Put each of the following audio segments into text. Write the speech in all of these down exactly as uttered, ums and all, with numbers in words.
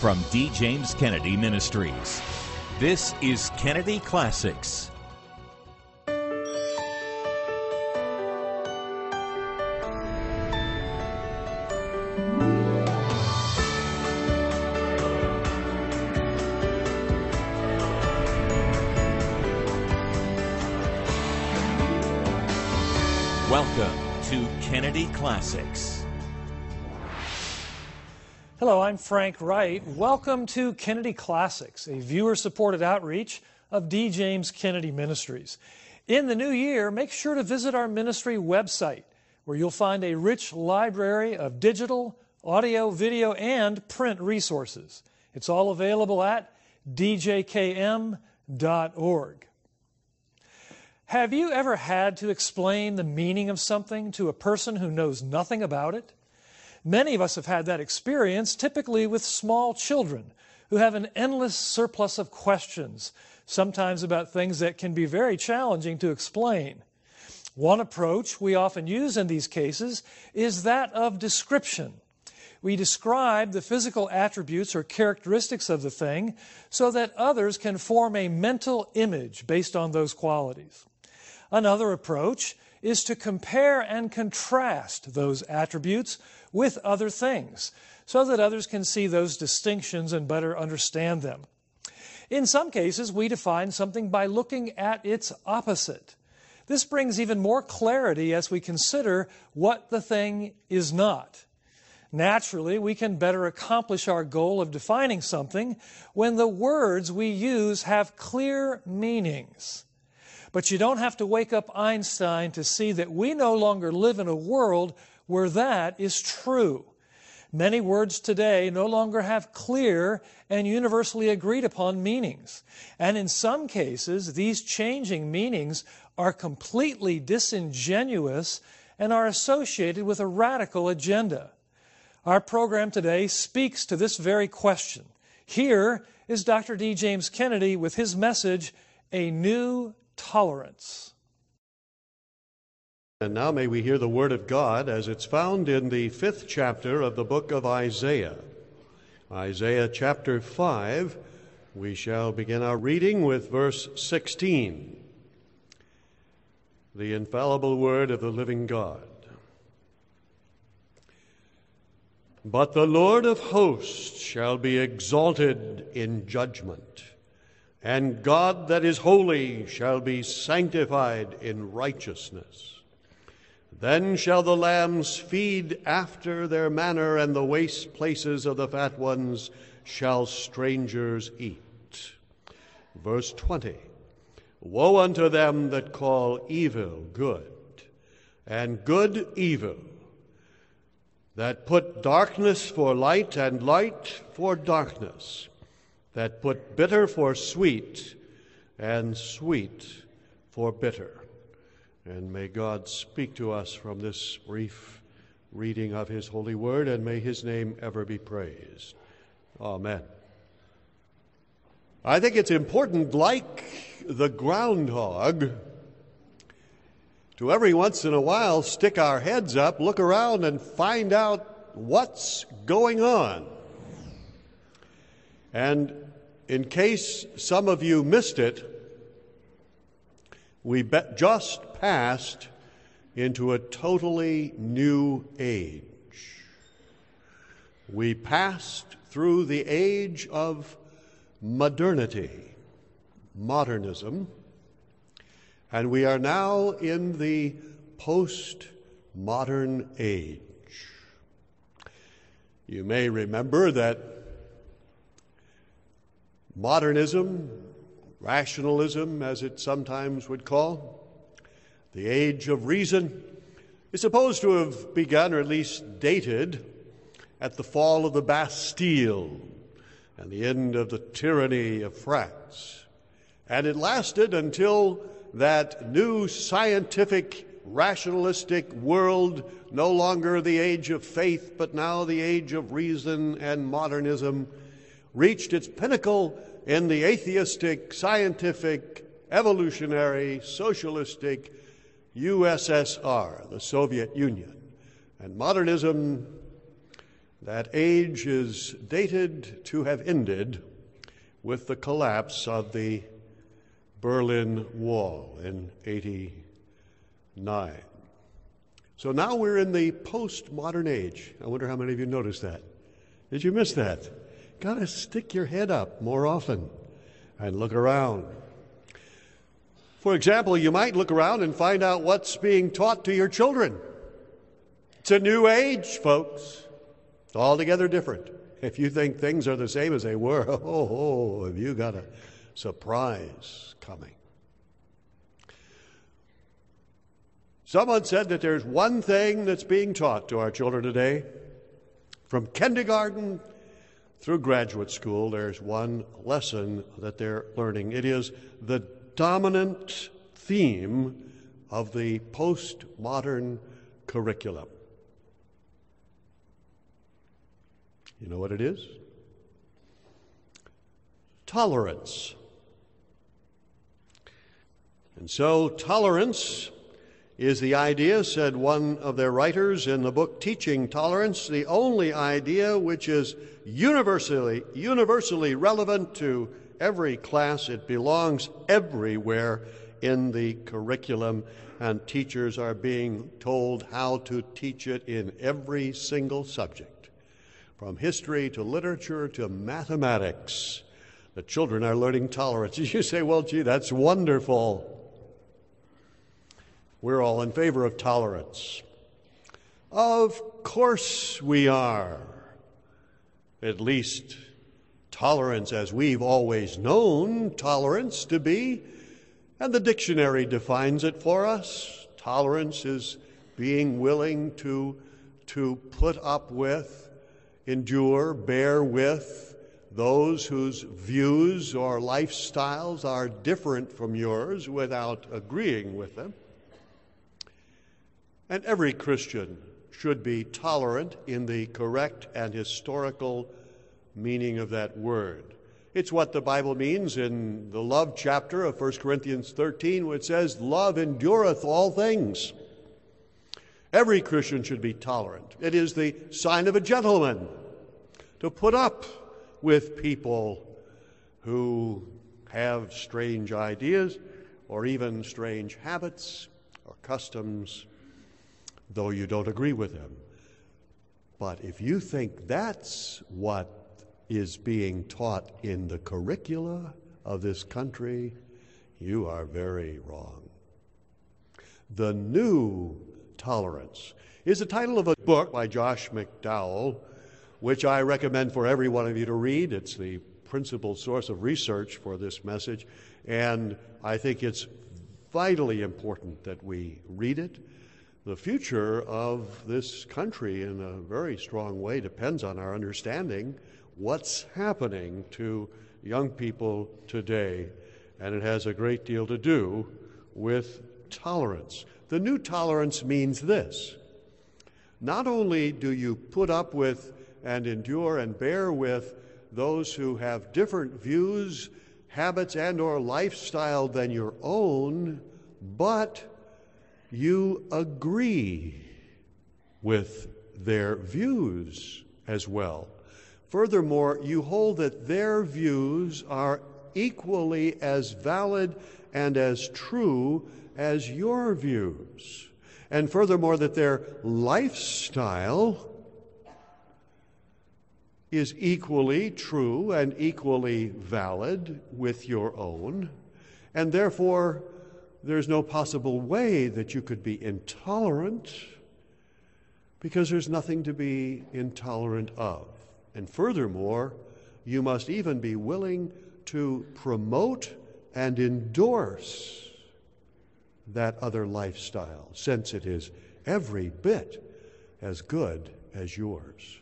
from D. James Kennedy Ministries. This is Kennedy Classics. Welcome to Kennedy Classics. Hello, I'm Frank Wright. Welcome to Kennedy Classics, a viewer-supported outreach of D. James Kennedy Ministries. In the new year, make sure to visit our ministry website, where you'll find a rich library of digital, audio, video, and print resources. It's all available at d j k m dot org. Have you ever had to explain the meaning of something to a person who knows nothing about it? Many of us have had that experience, typically with small children who have an endless surplus of questions, sometimes about things that can be very challenging to explain. One approach we often use in these cases is that of description. We describe the physical attributes or characteristics of the thing so that others can form a mental image based on those qualities. Another approach is to compare and contrast those attributes with other things so that others can see those distinctions and better understand them. In some cases, we define something by looking at its opposite. This brings even more clarity as we consider what the thing is not. Naturally, we can better accomplish our goal of defining something when the words we use have clear meanings. But you don't have to wake up Einstein to see that we no longer live in a world where that is true. Many words today no longer have clear and universally agreed upon meanings. And in some cases, these changing meanings are completely disingenuous and are associated with a radical agenda. Our program today speaks to this very question. Here is Doctor D. James Kennedy with his message, A New Tolerance. And now may we hear the Word of God as it's found in the fifth chapter of the book of Isaiah. Isaiah chapter five, we shall begin our reading with verse sixteen. The infallible Word of the living God. But the Lord of hosts shall be exalted in judgment, and God that is holy shall be sanctified in righteousness. Then shall the lambs feed after their manner, and the waste places of the fat ones shall strangers eat. Verse twenty, Woe unto them that call evil good, and good evil, that put darkness for light, and light for darkness, that put bitter for sweet, and sweet for bitter. And may God speak to us from this brief reading of His holy word, and may His name ever be praised. Amen. I think it's important, like the groundhog, to every once in a while stick our heads up, look around, and find out what's going on. And in case some of you missed it, we be- just passed into a totally new age. We passed through the age of modernity, modernism, and we are now in the post-modern age. You may remember that modernism, rationalism, as it sometimes would call, the age of reason, is supposed to have begun, or at least dated, at the fall of the Bastille and the end of the tyranny of France. And it lasted until that new scientific, rationalistic world, no longer the age of faith, but now the age of reason and modernism, reached its pinnacle in the atheistic, scientific, evolutionary, socialistic U S S R, the Soviet Union. And modernism That age is dated to have ended with the collapse of the Berlin Wall in eighty-nine. So now we're in the postmodern age. I wonder how many of you noticed that. Did you miss that? Got to stick your head up more often and look around. For example, you might look around and find out what's being taught to your children. It's a new age, folks. It's altogether different. If you think things are the same as they were, oh, oh, have you got a surprise coming? Someone said that there's one thing that's being taught to our children today. From kindergarten through graduate school, there's one lesson that they're learning. It is the dominant theme of the postmodern curriculum. You know what it is? Tolerance. And so tolerance is the idea, said one of their writers in the book Teaching Tolerance, the only idea which is universally, universally relevant to every class. It belongs everywhere in the curriculum, and teachers are being told how to teach it in every single subject, from history to literature to mathematics. The children are learning tolerance. You say, well, gee, that's wonderful. We're all in favor of tolerance. Of course we are. At least tolerance as we've always known tolerance to be, and the dictionary defines it for us. Tolerance is being willing to, to put up with, endure, bear with those whose views or lifestyles are different from yours without agreeing with them. And every Christian should be tolerant in the correct and historical meaning of that word. It's what the Bible means in the love chapter of First Corinthians thirteen, which says, love endureth all things. Every Christian should be tolerant. It is the sign of a gentleman to put up with people who have strange ideas or even strange habits or customs, though you don't agree with them. But if you think that's what is being taught in the curricula of this country, you are very wrong. The New Tolerance is the title of a book by Josh McDowell, which I recommend for every one of you to read. It's the principal source of research for this message, and I think it's vitally important that we read it. The future of this country, in a very strong way, depends on our understanding what's happening to young people today, and it has a great deal to do with tolerance. The New Tolerance means this: not only do you put up with and endure and bear with those who have different views, habits, and or lifestyle than your own, but you agree with their views as well. Furthermore, you hold that their views are equally as valid and as true as your views. And furthermore, that their lifestyle is equally true and equally valid with your own, and therefore there's no possible way that you could be intolerant, because there's nothing to be intolerant of. And furthermore, you must even be willing to promote and endorse that other lifestyle, since it is every bit as good as yours.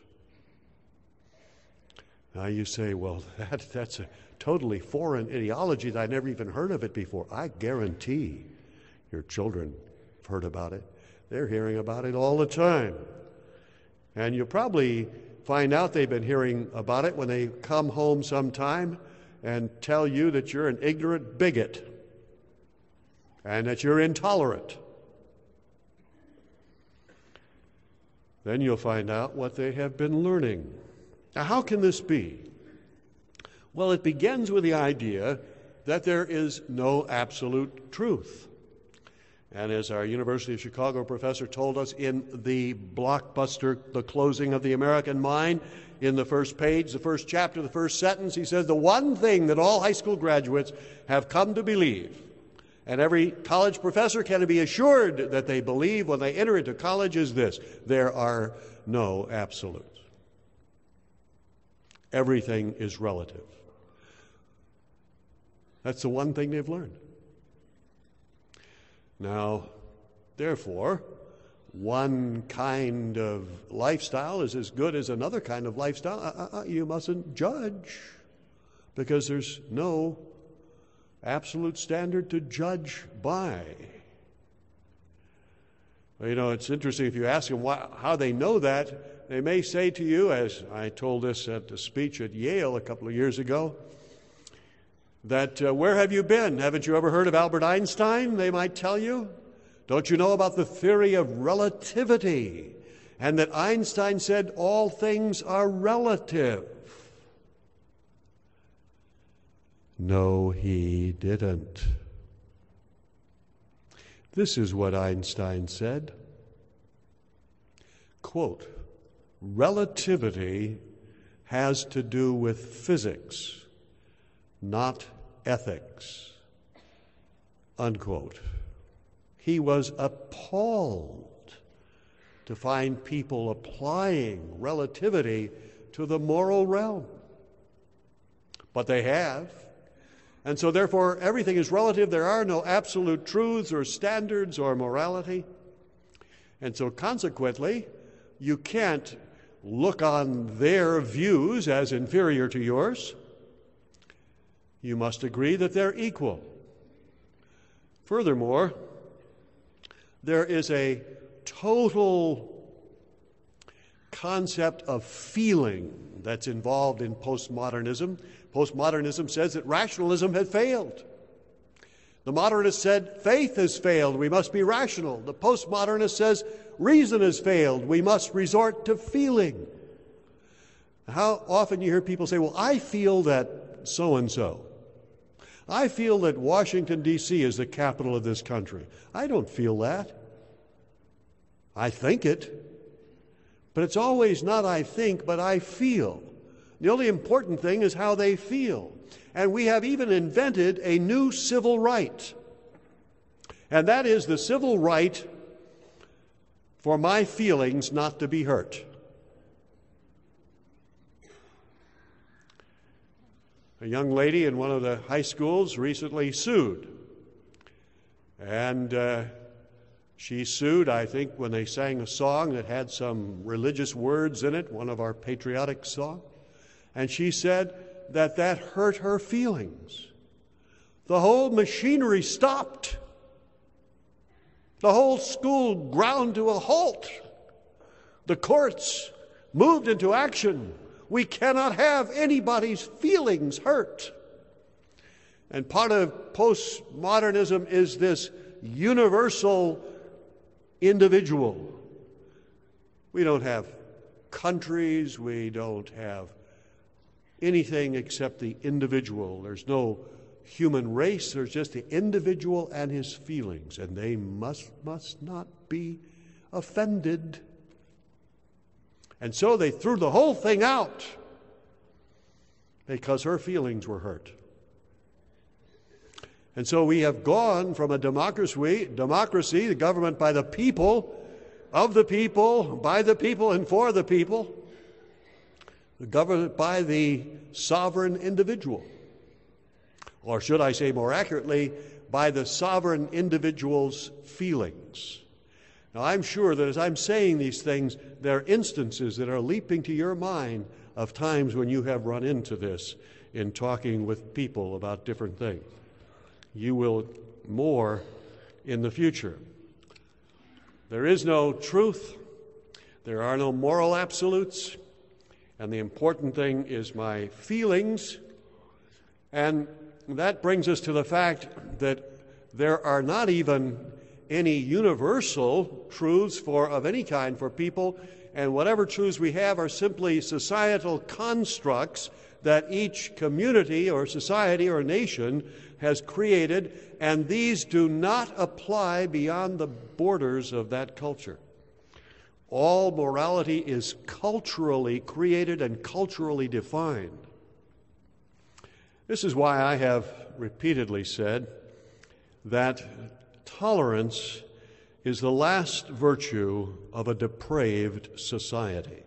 Now you say, well, that, that's a totally foreign ideology that I never even heard of it before. I guarantee your children have heard about it. They're hearing about it all the time. And you'll probably find out they've been hearing about it when they come home sometime and tell you that you're an ignorant bigot and that you're intolerant. then you'll find out what they have been learning. Now, how can this be? Well, it begins with the idea that there is no absolute truth. And as our University of Chicago professor told us in the blockbuster, The Closing of the American Mind, in the first page, the first chapter, the first sentence, he says, the one thing that all high school graduates have come to believe, and every college professor can be assured that they believe when they enter into college, is this: there are no absolutes. Everything is relative. That's the one thing they've learned. Now, therefore, one kind of lifestyle is as good as another kind of lifestyle. Uh, uh, you mustn't judge, because there's no absolute standard to judge by. Well, you know, it's interesting if you ask them why, how they know that, they may say to you, as I told this at a speech at Yale a couple of years ago, that uh, where have you been? Haven't you ever heard of Albert Einstein? They might tell you. Don't you know about the theory of relativity? And that Einstein said all things are relative. No, he didn't. This is what Einstein said. Quote, relativity has to do with physics, not ethics. Unquote. He was appalled to find people applying relativity to the moral realm. But they have. And so therefore everything is relative. There are no absolute truths or standards or morality. And so consequently, you can't look on their views as inferior to yours. You must agree that they're equal. Furthermore, there is a total concept of feeling that's involved in postmodernism. Postmodernism says that rationalism had failed. The modernist said faith has failed, we must be rational. The postmodernist says reason has failed, we must resort to feeling. How often you hear people say, well, I feel that so-and-so. I feel that Washington, D C is the capital of this country. I don't feel that. I think it. But it's always not I think, but I feel. The only important thing is how they feel. And we have even invented a new civil right. And that is the civil right for my feelings not to be hurt. A young lady in one of the high schools recently sued. And uh, she sued, I think, when they sang a song that had some religious words in it, one of our patriotic songs. And she said that that hurt her feelings. The whole machinery stopped. The whole school ground to a halt. The courts moved into action. We cannot have anybody's feelings hurt. And part of postmodernism is this universal individual. We don't have countries, we don't have anything except the individual. There's no human race, there's just the individual and his feelings, and they must, must not be offended. And so they threw the whole thing out because her feelings were hurt. And so we have gone from a democracy, democracy, the government by the people, of the people, by the people, and for the people, the government by the sovereign individual. Or should I say more accurately, by the sovereign individual's feelings. Now, I'm sure that as I'm saying these things, there are instances that are leaping to your mind of times when you have run into this in talking with people about different things. You will more in the future. There is no truth. There are no moral absolutes. And the important thing is my feelings. And that brings us to the fact that there are not even any universal truths for of any kind for people and whatever truths we have are simply societal constructs that each community or society or nation has created, and these do not apply beyond the borders of that culture. All morality is culturally created and culturally defined. This is why I have repeatedly said that tolerance is the last virtue of a depraved society.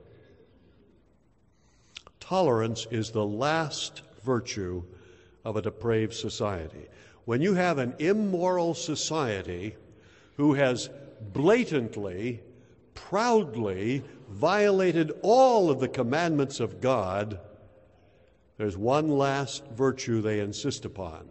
Tolerance is the last virtue of a depraved society. When you have an immoral society who has blatantly, proudly violated all of the commandments of God, there's one last virtue they insist upon: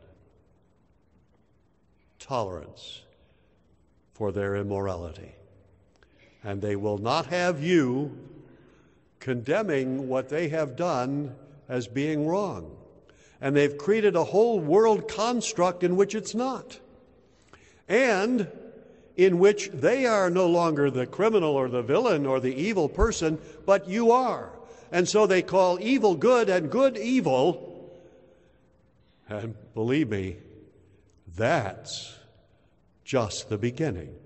tolerance for their immorality. And they will not have you condemning what they have done as being wrong. And they've created a whole world construct in which it's not, and in which they are no longer the criminal or the villain or the evil person, but you are. And so they call evil good and good evil. And believe me, that's just the beginning.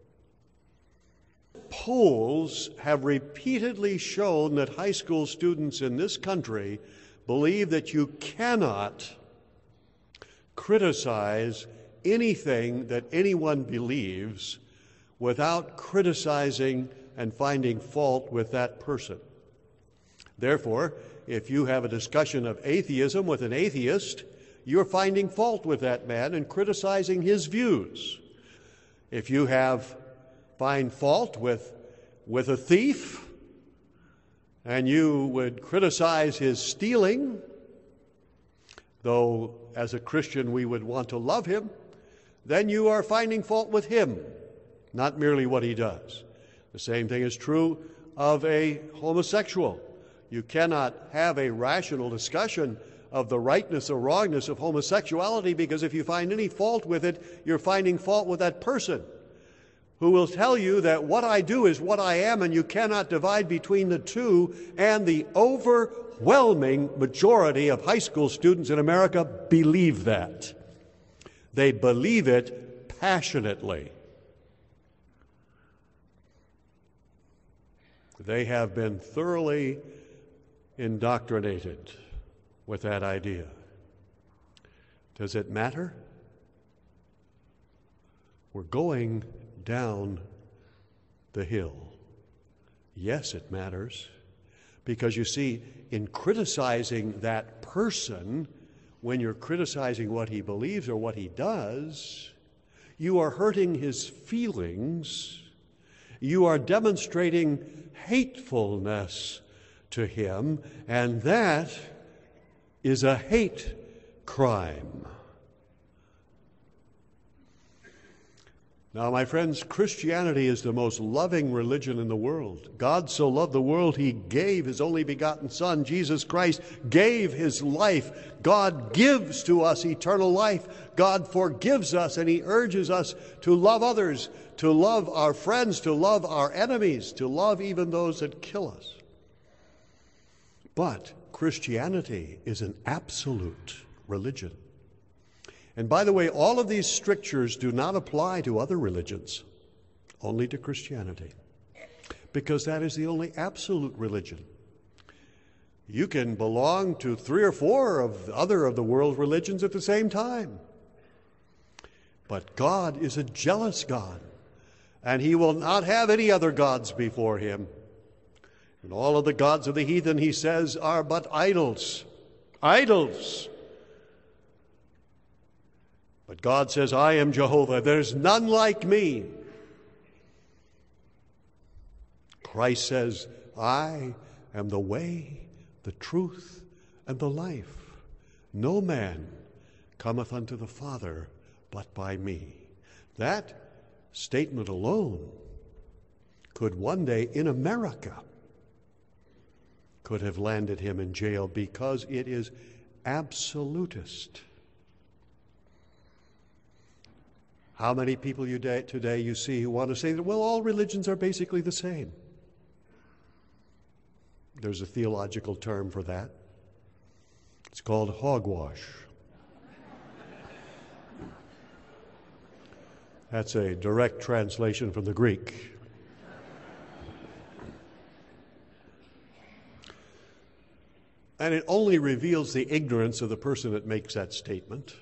Polls have repeatedly shown that high school students in this country believe that you cannot criticize anything that anyone believes without criticizing and finding fault with that person. Therefore, if you have a discussion of atheism with an atheist, you're finding fault with that man and criticizing his views. If you have find fault with with a thief, and you would criticize his stealing, though as a Christian we would want to love him, then you are finding fault with him, not merely what he does. The same thing is true of a homosexual. You cannot have a rational discussion of the rightness or wrongness of homosexuality, because if you find any fault with it, you're finding fault with that person, who will tell you that what I do is what I am, and you cannot divide between the two. And the overwhelming majority of high school students in America believe that. They believe it passionately. They have been thoroughly indoctrinated with that idea. Does it matter? We're going down the hill. Yes, it matters, because you see, in criticizing that person, when you're criticizing what he believes or what he does, you are hurting his feelings. You are demonstrating hatefulness to him, and that is a hate crime. Now, my friends, Christianity is the most loving religion in the world. God so loved the world, he gave his only begotten Son. Jesus Christ gave his life. God gives to us eternal life. God forgives us, and he urges us to love others, to love our friends, to love our enemies, to love even those that kill us. But Christianity is an absolute religion. And by the way, all of these strictures do not apply to other religions, only to Christianity, because that is the only absolute religion. You can belong to three or four of the other of the world's religions at the same time. But God is a jealous God, and he will not have any other gods before him. And all of the gods of the heathen, he says, are but idols. Idols. But God says, I am Jehovah. There's none like me. Christ says, I am the way, the truth, and the life. No man cometh unto the Father but by me. That statement alone could one day in America could have landed him in jail, because it is absolutist. How many people you today you see who want to say that, well, all religions are basically the same? There's a theological term for that. It's called hogwash. That's a direct translation from the Greek. And it only reveals the ignorance of the person that makes that statement.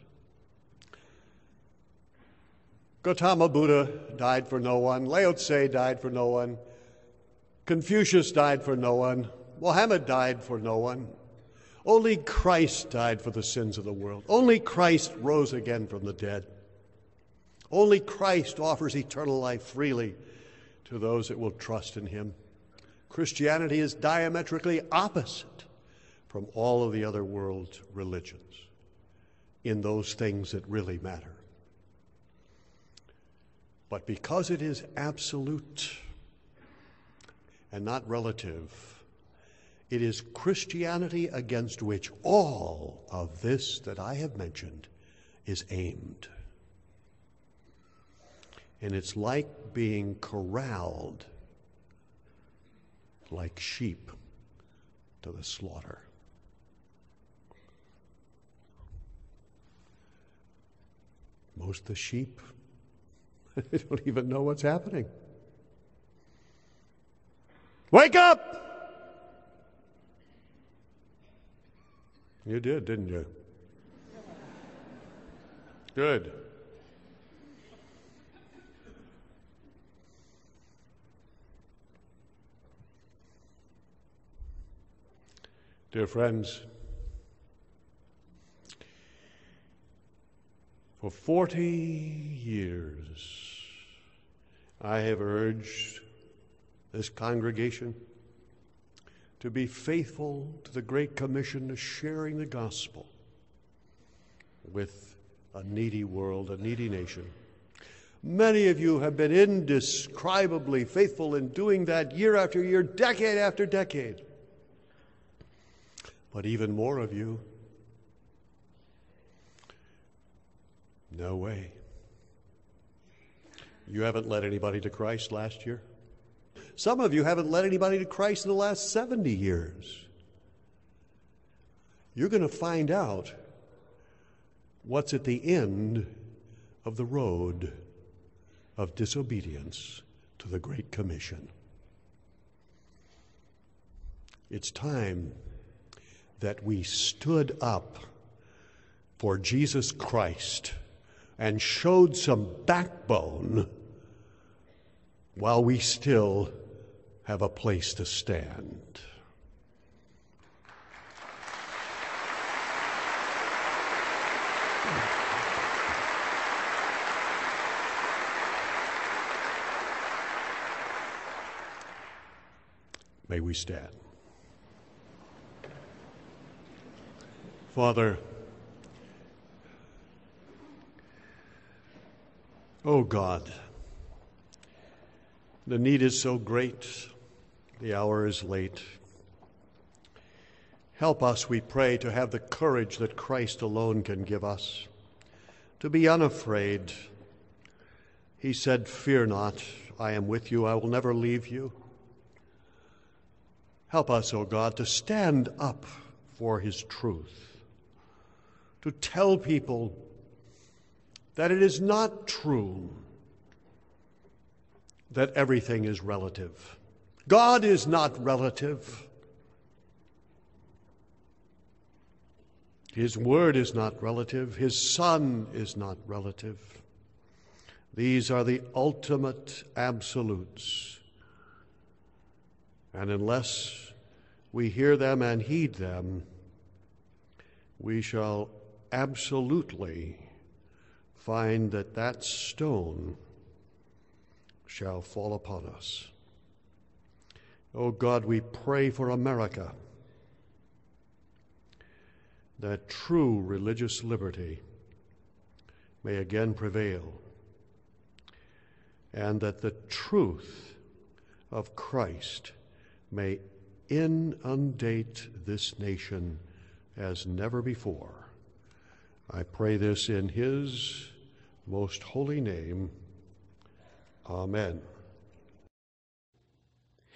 Gautama Buddha died for no one. Lao Tse died for no one. Confucius died for no one. Mohammed died for no one. Only Christ died for the sins of the world. Only Christ rose again from the dead. Only Christ offers eternal life freely to those that will trust in him. Christianity is diametrically opposite from all of the other world's religions in those things that really matter. But because it is absolute and not relative, it is Christianity against which all of this that I have mentioned is aimed. And it's like being corralled like sheep to the slaughter. Most of the sheep, they don't even know what's happening. Wake up! You did, didn't you? Good. Dear friends, for forty years I have urged this congregation to be faithful to the Great Commission of sharing the gospel with a needy world, a needy nation. Many of you have been indescribably faithful in doing that year after year, decade after decade. But even more of you, no way. You haven't led anybody to Christ last year. Some of you haven't led anybody to Christ in the last seventy years. You're going to find out what's at the end of the road of disobedience to the Great Commission. It's time that we stood up for Jesus Christ and showed some backbone while we still have a place to stand. May we stand. Father, oh God, the need is so great, the hour is late. Help us, we pray, to have the courage that Christ alone can give us, to be unafraid. He said, "Fear not, I am with you, I will never leave you." Help us, O God, to stand up for his truth, to tell people that it is not true that everything is relative. God is not relative. His word is not relative. His Son is not relative. These are the ultimate absolutes. And unless we hear them and heed them, we shall absolutely find that that stone shall fall upon us. Oh God, we pray for America, that true religious liberty may again prevail, and that the truth of Christ may inundate this nation as never before. I pray this in his most holy name. Amen.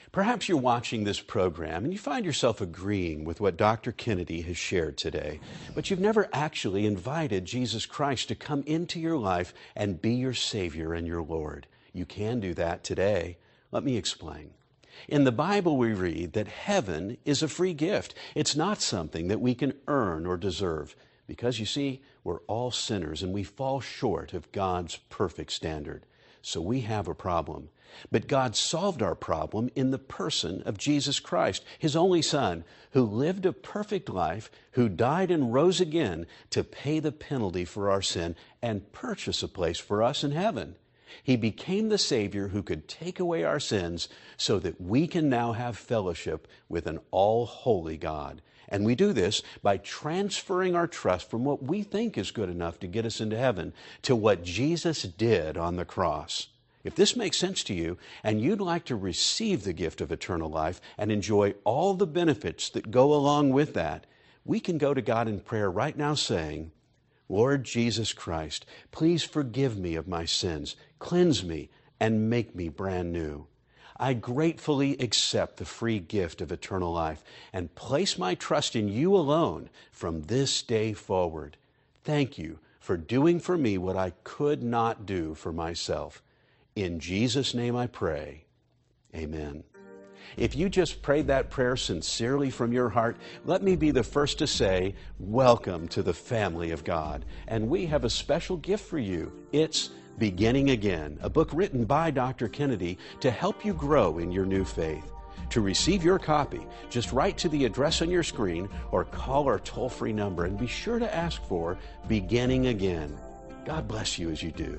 Perhaps you're watching this program and you find yourself agreeing with what Doctor Kennedy has shared today, but you've never actually invited Jesus Christ to come into your life and be your Savior and your Lord. You can do that today. Let me explain. In the Bible, we read that heaven is a free gift. It's not something that we can earn or deserve, because you see, we're all sinners and we fall short of God's perfect standard. So we have a problem. But God solved our problem in the person of Jesus Christ, His only Son, who lived a perfect life, who died and rose again to pay the penalty for our sin and purchase a place for us in heaven. He became the Savior who could take away our sins so that we can now have fellowship with an all-holy God. And we do this by transferring our trust from what we think is good enough to get us into heaven to what Jesus did on the cross. If this makes sense to you and you'd like to receive the gift of eternal life and enjoy all the benefits that go along with that, we can go to God in prayer right now saying, Lord Jesus Christ, please forgive me of my sins, cleanse me, and make me brand new. I gratefully accept the free gift of eternal life and place my trust in you alone from this day forward. Thank you for doing for me what I could not do for myself. In Jesus' name I pray. Amen. If you just prayed that prayer sincerely from your heart, let me be the first to say, welcome to the family of God. And we have a special gift for you. It's Beginning Again, a book written by Doctor Kennedy to help you grow in your new faith. To receive your copy, just write to the address on your screen or call our toll-free number and be sure to ask for Beginning Again. God bless you as you do.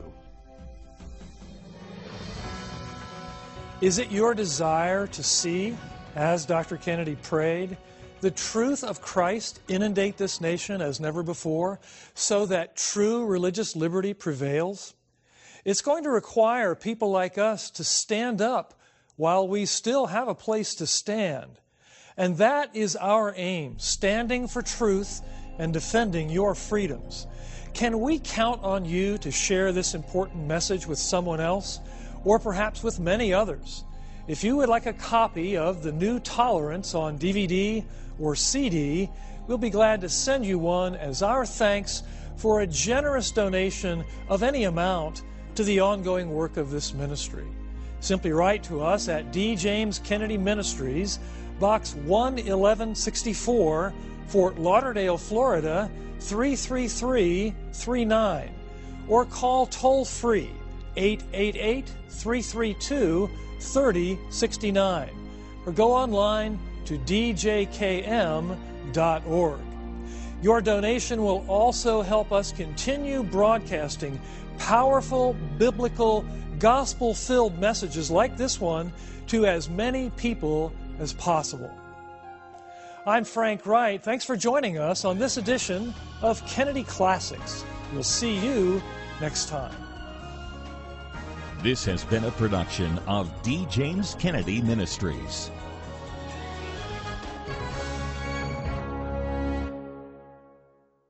Is it your desire to see, as Doctor Kennedy prayed, the truth of Christ inundate this nation as never before, so that true religious liberty prevails? It's going to require people like us to stand up while we still have a place to stand. And that is our aim, standing for truth and defending your freedoms. Can we count on you to share this important message with someone else, or perhaps with many others? If you would like a copy of The New Tolerance on D V D or C D, we'll be glad to send you one as our thanks for a generous donation of any amount to the ongoing work of this ministry. Simply write to us at D. James Kennedy Ministries, Box one eleven sixty-four, Fort Lauderdale, Florida, three three three three nine, or call toll-free eight eight eight, three three two, three zero six nine, or go online to d j k m dot org. Your donation will also help us continue broadcasting powerful, biblical, gospel-filled messages like this one to as many people as possible. I'm Frank Wright. Thanks for joining us on this edition of Kennedy Classics. We'll see you next time. This has been a production of D. James Kennedy Ministries.